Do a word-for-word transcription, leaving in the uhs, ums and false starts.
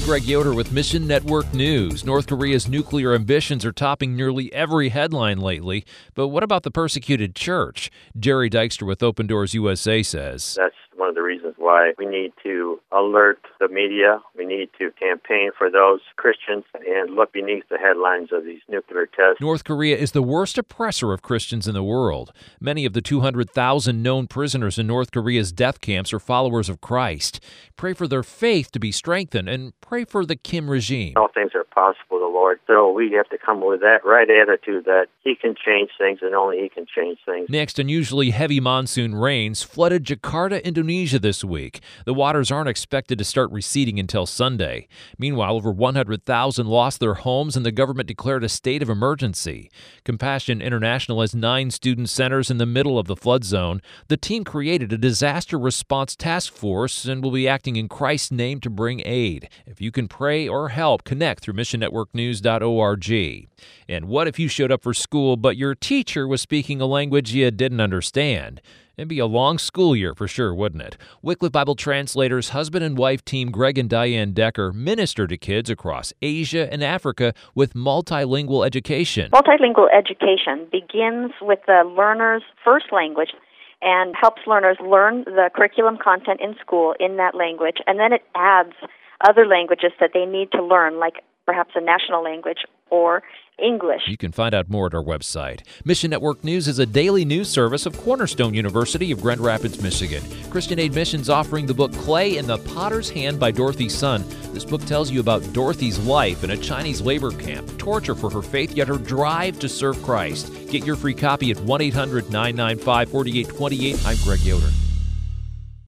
Greg Yoder with Mission Network News. North Korea's nuclear ambitions are topping nearly every headline lately. But what about the persecuted church? Jerry Dykstra with Open Doors U S A says. That's one of the reasons why we need to alert the media. We need to campaign for those Christians and look beneath the headlines of these nuclear tests. North Korea is the worst oppressor of Christians in the world. Many of the two hundred thousand known prisoners in North Korea's death camps are followers of Christ. Pray for their faith to be strengthened and pray for the Kim regime. All things are possible, the Lord. So we have to come with that right attitude that He can change things and only He can change things. Next, unusually heavy monsoon rains flooded Jakarta, Indonesia this week. The waters aren't expected to start receding until Sunday. Meanwhile, over one hundred thousand lost their homes and the government declared a state of emergency. Compassion International has nine student centers in the middle of the flood zone. The team created a disaster response task force and will be acting in Christ's name to bring aid. If you can pray or help, connect through mission network news dot org. And what if you showed up for school, but your teacher was speaking a language you didn't understand? It'd be a long school year for sure, wouldn't it? Wycliffe Bible Translators husband and wife team Greg and Diane Decker minister to kids across Asia and Africa with multilingual education. Multilingual education begins with the learner's first language and helps learners learn the curriculum content in school in that language, and then it adds other languages that they need to learn, like perhaps a national language or English. You can find out more at our website. Mission Network News is a daily news service of Cornerstone University of Grand Rapids, Michigan. Christian Aid Mission's offering the book Clay in the Potter's Hand by Dorothy Sun. This book tells you about Dorothy's life in a Chinese labor camp, torture for her faith, yet her drive to serve Christ. Get your free copy at one eight hundred nine nine five four eight two eight. I'm Greg Yoder.